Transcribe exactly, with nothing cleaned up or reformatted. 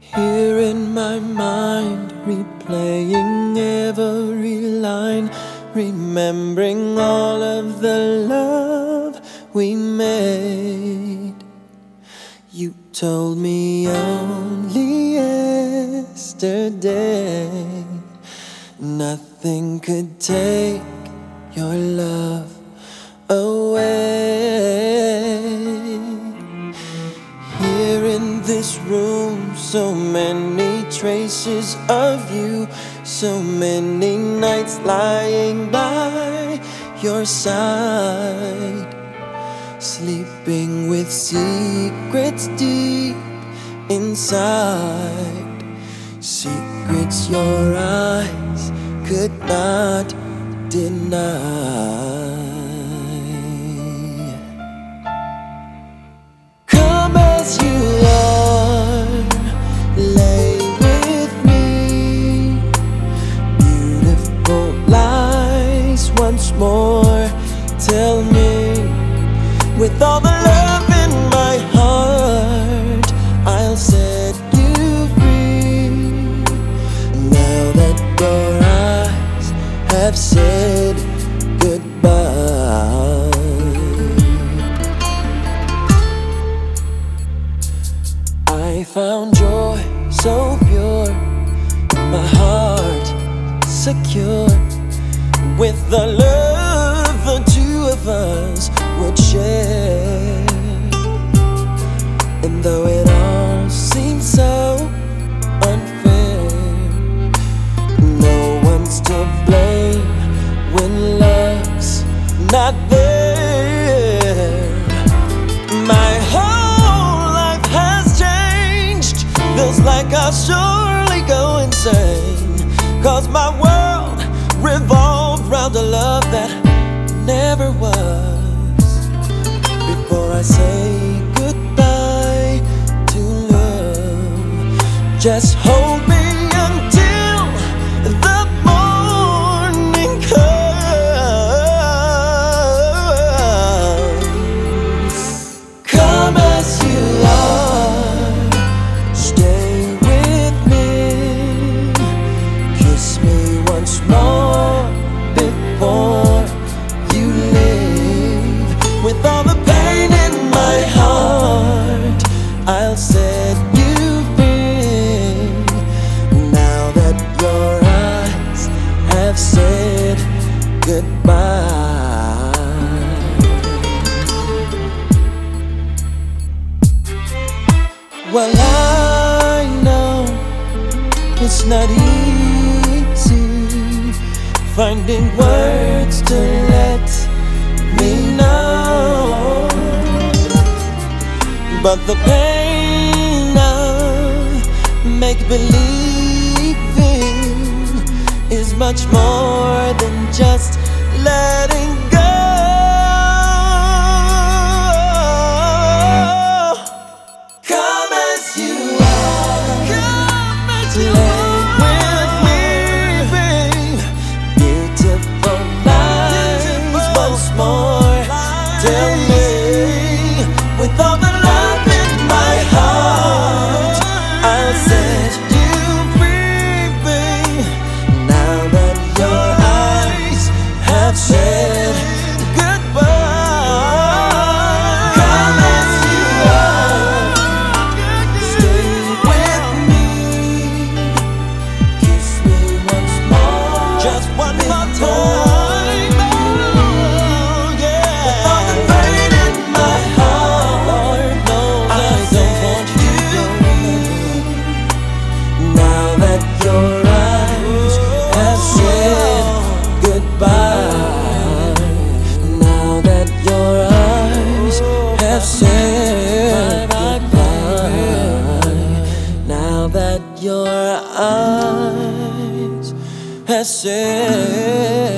Here in my mind, replaying every line, remembering all of the love we made. You told me only yesterday nothing could take your love away. Here in this room, so many traces of you, so many nights lying by your side, sleeping with secrets deep inside, secrets your eyes could not deny. Come as you are, lay with me, beautiful lies once more. Tell me, with all the love in my heart, I'll set you free. Now that your eyes have said goodbye, I found joy so pure, my heart secure, with the love the two of us would share. And though it all seems so unfair, no one's to blame when love's not there. My whole life has changed, feels like I'll surely go insane, 'cause my world revolved round a love that never was. Before I say goodbye to love, just hold me until the morning comes. Come as you are, stay with me, kiss me once more before you leave. With all the pain in my heart, I'll set you free. Now that your eyes have said goodbye. Well, I know it's not easy finding words to let me know, but the pain of make-believing is much more than just letting go. Come as you are, come as you are. Tell me, with all the love in my heart, I'll set you free, babe. Now that your eyes have said goodbye. Come as you are, stay with me, kiss me once more, just one more time. Your eyes have said